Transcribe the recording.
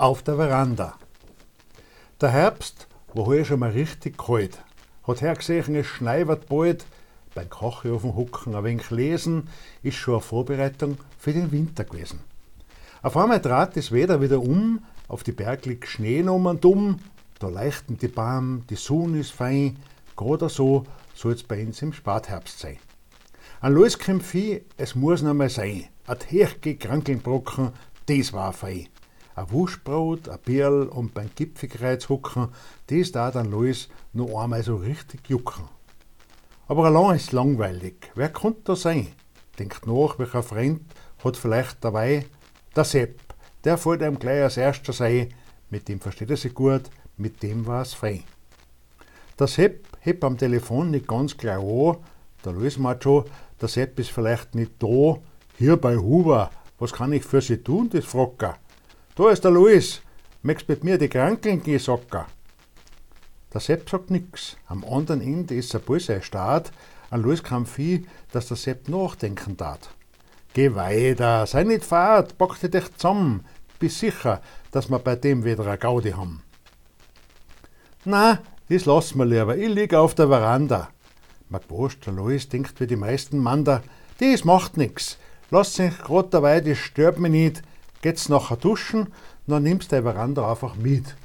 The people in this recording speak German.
auf der Veranda. Der Herbst war heuer schon mal richtig kalt. Hat hergesehen, es schneibert bald. Beim Kochofen hucken, ein wenig lesen, ist schon eine Vorbereitung für den Winter gewesen. Auf einmal trat das Wetter wieder auf die Berg liegt Schnee um und um, da leuchten die Bäume, die Sonne ist fein, gerade so soll es bei uns im Spätherbst sein. An Lois kommt viel, es muss noch mal sein. Ein Tierche Krankelbrocken, das war fein. Ein Wurstbrot, ein Bierl und beim Gipfelkreuz hucken, das darf an Lois noch einmal so richtig jucken. Aber allein ist langweilig, wer könnte da sein? Denkt nach, welcher Freund hat vielleicht dabei? Der Sepp, der fällt einem gleich als erster sein, mit dem versteht er sich gut, mit dem war es fein. Der Sepp hebt am Telefon nicht ganz klar an, der Lois meint schon, der Sepp ist vielleicht nicht da. Hier bei Huber, was kann ich für Sie tun, das fragt er. Da ist der Lois, möchtest mit mir die Krankeln gehen, sagt er. Der Sepp sagt nix, am anderen Ende ist ein böser Start, an Lois kam viel, dass der Sepp nachdenken tat. Geh weiter, sei nicht fad, pack dich zusammen, bist sicher, dass wir bei dem wieder eine Gaudi haben. Na, das lassen wir lieber, ich lieg auf der Veranda. Mag wurscht, der Lois denkt wie die meisten Mander, das macht nix, lass sich grad dabei, das stört mich nicht, geht's nachher duschen, dann nimmst du die Veranda einfach mit.